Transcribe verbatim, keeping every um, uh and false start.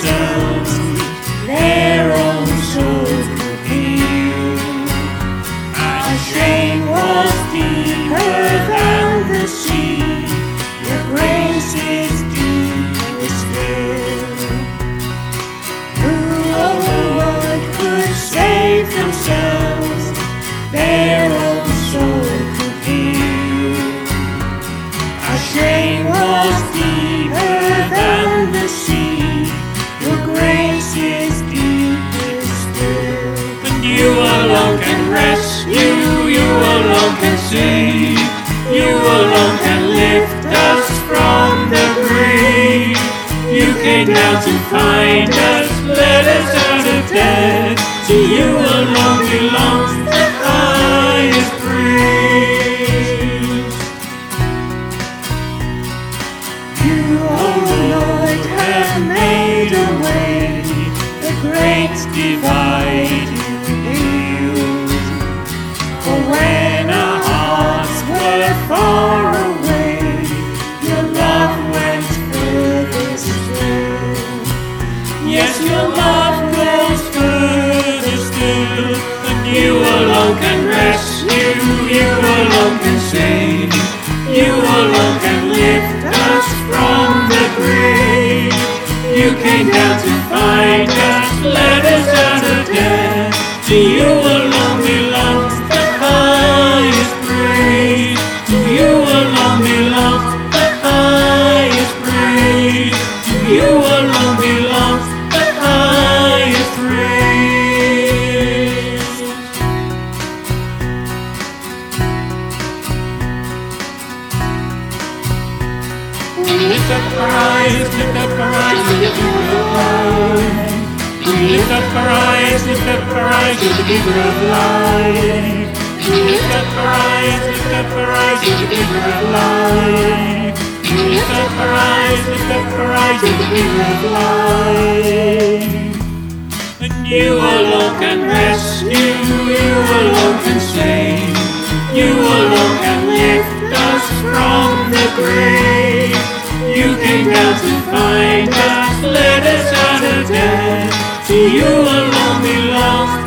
themselves, their own souls could heal. Our shame was deeper than the sea, your grace is deeper still. Who of the world could save themselves, their own soul could heal. Our shame was deeper than the sea, your grace is deeper still. And you alone can rescue, you alone can save, you alone can lift us from the grave. You came down to find us, let us out of death. To you alone belongs the highest praise. You, oh Lord, have made a way, the great divide you healed. For when our hearts were far away, your love went further still. Yes, your love goes further still. And you alone can rescue, you alone can save, you alone can lift us from the grave. You came down to find us, let us out of death. To you alone belongs the highest praise. To you alone belongs the highest praise. To you alone belongs the highest praise. We lift up our eyes, lift up our eyes to the giver of life. We lift up our eyes, lift up our eyes to the giver of life. We lift up our eyes, lift up our eyes to the giver of life. We lift up our eyes, lift up our eyes to the giver of life. And you alone can rescue, you alone can save, you alone can lift us from the grave. You came down to find us, let us out of death. To you alone belongs